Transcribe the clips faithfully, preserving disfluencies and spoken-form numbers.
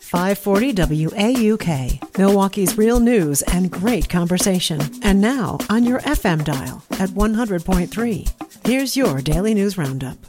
five forty W A U K, Milwaukee's real news and great conversation. And now on your F M dial at one hundred point three. Here's your Daily News Roundup.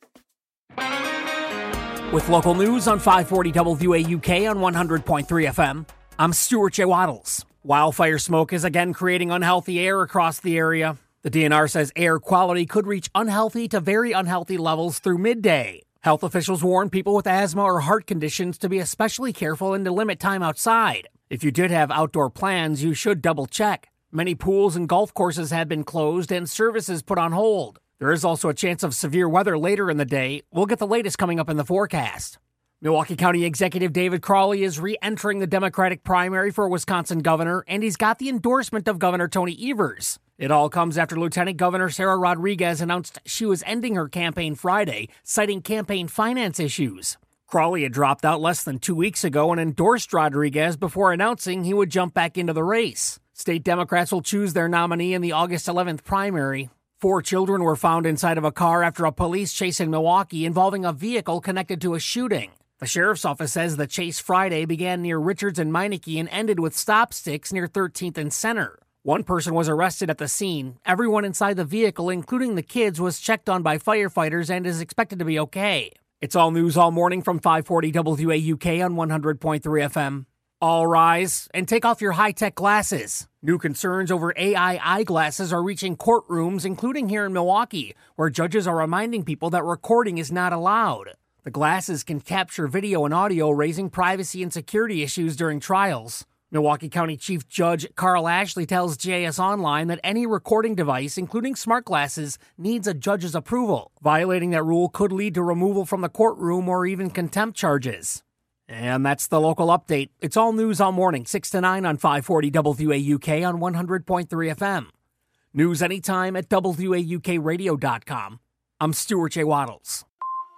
With local news on five forty W A U K on one hundred point three F M, I'm Stuart J. Waddles. Wildfire smoke is again creating unhealthy air across the area. The D N R says air quality could reach unhealthy to very unhealthy levels through midday. Health officials warn people with asthma or heart conditions to be especially careful and to limit time outside. If you did have outdoor plans, you should double check. Many pools and golf courses have been closed and services put on hold. There is also a chance of severe weather later in the day. We'll get the latest coming up in the forecast. Milwaukee County Executive David Crowley is re-entering the Democratic primary for Wisconsin governor, and he's got the endorsement of Governor Tony Evers. It all comes after Lieutenant Governor Sarah Rodriguez announced she was ending her campaign Friday, citing campaign finance issues. Crowley had dropped out less than two weeks ago and endorsed Rodriguez before announcing he would jump back into the race. State Democrats will choose their nominee in the August eleventh primary. Four children were found inside of a car after a police chase in Milwaukee involving a vehicle connected to a shooting. The sheriff's office says the chase Friday began near Richards and Meineke and ended with stop sticks near thirteenth and Center. One person was arrested at the scene. Everyone inside the vehicle, including the kids, was checked on by firefighters and is expected to be okay. It's all news all morning from five forty W A U K on one hundred point three F M. All rise and take off your high-tech glasses. New concerns over A I eyeglasses are reaching courtrooms, including here in Milwaukee, where judges are reminding people that recording is not allowed. The glasses can capture video and audio, raising privacy and security issues during trials. Milwaukee County Chief Judge Carl Ashley tells J S Online that any recording device, including smart glasses, needs a judge's approval. Violating that rule could lead to removal from the courtroom or even contempt charges. And that's the local update. It's all news all morning, six to nine on five forty W A U K on one hundred point three F M. News anytime at W A U K radio dot com. I'm Stuart J. Waddles.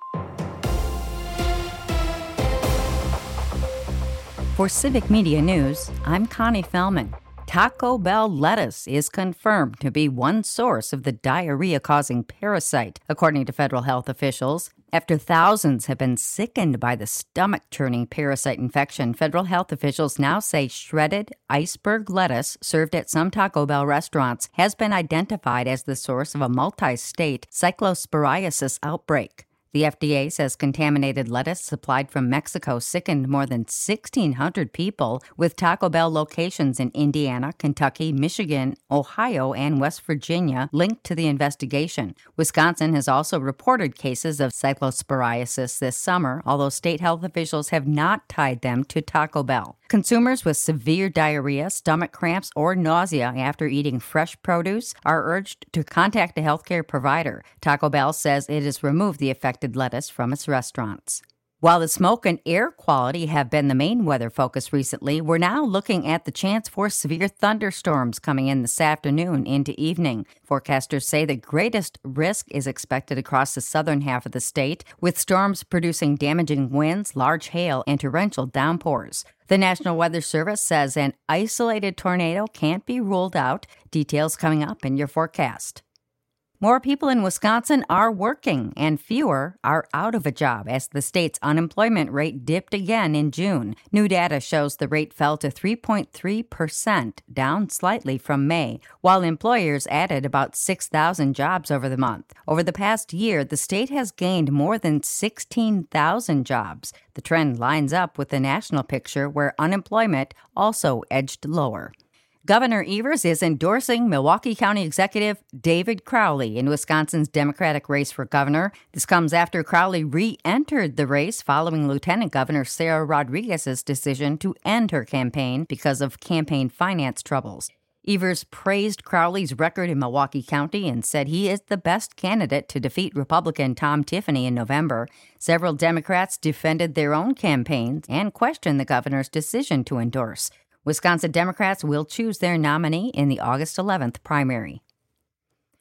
For Civic Media News, I'm Connie Fellman. Taco Bell lettuce is confirmed to be one source of the diarrhea-causing parasite, according to federal health officials. After thousands have been sickened by the stomach-churning parasite infection, federal health officials now say shredded iceberg lettuce served at some Taco Bell restaurants has been identified as the source of a multi-state cyclosporiasis outbreak. The F D A says contaminated lettuce supplied from Mexico sickened more than sixteen hundred people, with Taco Bell locations in Indiana, Kentucky, Michigan, Ohio, and West Virginia linked to the investigation. Wisconsin has also reported cases of cyclosporiasis this summer, although state health officials have not tied them to Taco Bell. Consumers with severe diarrhea, stomach cramps, or nausea after eating fresh produce are urged to contact a healthcare provider. Taco Bell says it has removed the affected lettuce from its restaurants. While the smoke and air quality have been the main weather focus recently, we're now looking at the chance for severe thunderstorms coming in this afternoon into evening. Forecasters say the greatest risk is expected across the southern half of the state, with storms producing damaging winds, large hail, and torrential downpours. The National Weather Service says an isolated tornado can't be ruled out. Details coming up in your forecast. More people in Wisconsin are working, and fewer are out of a job as the state's unemployment rate dipped again in June. New data shows the rate fell to three point three percent, down slightly from May, while employers added about six thousand jobs over the month. Over the past year, the state has gained more than sixteen thousand jobs. The trend lines up with the national picture, where unemployment also edged lower. Governor Evers is endorsing Milwaukee County Executive David Crowley in Wisconsin's Democratic race for governor. This comes after Crowley re-entered the race following Lieutenant Governor Sarah Rodriguez's decision to end her campaign because of campaign finance troubles. Evers praised Crowley's record in Milwaukee County and said he is the best candidate to defeat Republican Tom Tiffany in November. Several Democrats defended their own campaigns and questioned the governor's decision to endorse. Wisconsin Democrats will choose their nominee in the August eleventh primary.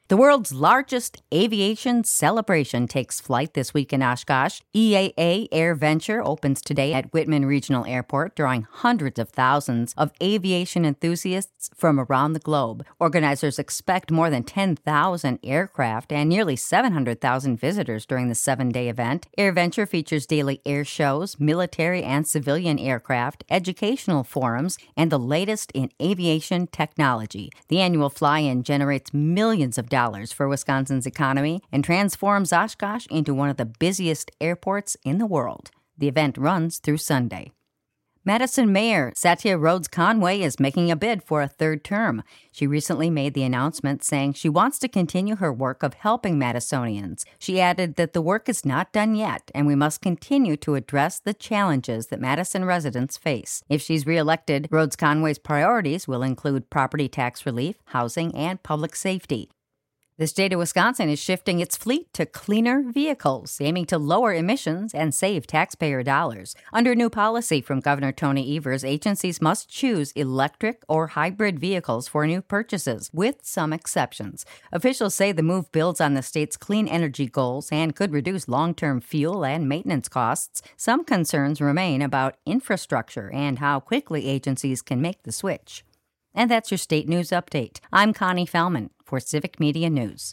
The world's largest aviation celebration takes flight this week in Oshkosh. E A A AirVenture opens today at Whitman Regional Airport, drawing hundreds of thousands of aviation enthusiasts from around the globe. Organizers expect more than ten thousand aircraft and nearly seven hundred thousand visitors during the seven-day event. AirVenture features daily air shows, military and civilian aircraft, educational forums, and the latest in aviation technology. The annual fly-in generates millions of dollars for Wisconsin's economy and transforms Oshkosh into one of the busiest airports in the world. The event runs through Sunday. Madison Mayor Satya Rhodes Conway is making a bid for a third term. She recently made the announcement saying she wants to continue her work of helping Madisonians. She added that the work is not done yet, and we must continue to address the challenges that Madison residents face. If she's reelected, Rhodes Conway's priorities will include property tax relief, housing, and public safety. The state of Wisconsin is shifting its fleet to cleaner vehicles, aiming to lower emissions and save taxpayer dollars. Under new policy from Governor Tony Evers, agencies must choose electric or hybrid vehicles for new purchases, with some exceptions. Officials say the move builds on the state's clean energy goals and could reduce long-term fuel and maintenance costs. Some concerns remain about infrastructure and how quickly agencies can make the switch. And that's your State News Update. I'm Connie Fellman for Civic Media News.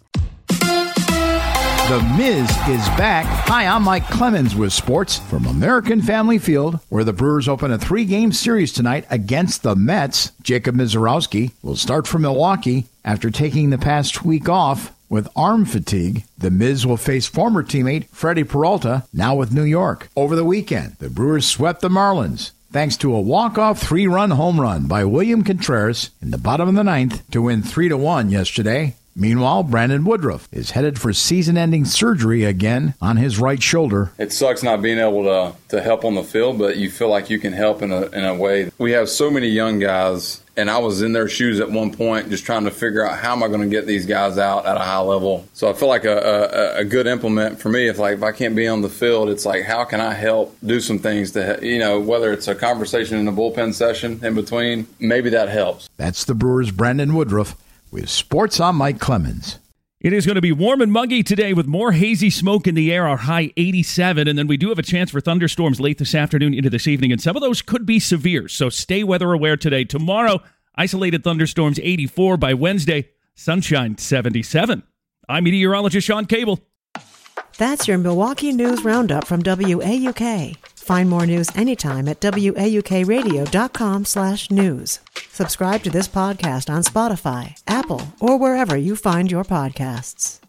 The Miz is back. Hi, I'm Mike Clemens with sports from American Family Field, where the Brewers open a three-game series tonight against the Mets. Jacob Misiorowski will start for Milwaukee after taking the past week off with arm fatigue. The Miz will face former teammate Freddie Peralta, now with New York. Over the weekend, the Brewers swept the Marlins, thanks to a walk-off three-run home run by William Contreras in the bottom of the ninth to win three to one yesterday. Meanwhile, Brandon Woodruff is headed for season-ending surgery again on his right shoulder. It sucks not being able to to help on the field, but you feel like you can help in a in a way. We have so many young guys, and I was in their shoes at one point just trying to figure out how am I going to get these guys out at a high level. So I feel like a, a, a good implement for me, if like if I can't be on the field, it's like how can I help do some things to, you know, whether it's a conversation in the bullpen session in between, maybe that helps. That's the Brewers' Brandon Woodruff. With sports, I'm Mike Clemens. It is going to be warm and muggy today with more hazy smoke in the air, our high eighty-seven, and then we do have a chance for thunderstorms late this afternoon into this evening, and some of those could be severe, so stay weather aware today. Tomorrow, isolated thunderstorms eighty-four. By Wednesday, sunshine seventy-seven. I'm meteorologist Sean Cable. That's your Milwaukee News Roundup from W A U K. Find more news anytime at W A U K radio dot com slash news. Subscribe to this podcast on Spotify, Apple, or wherever you find your podcasts.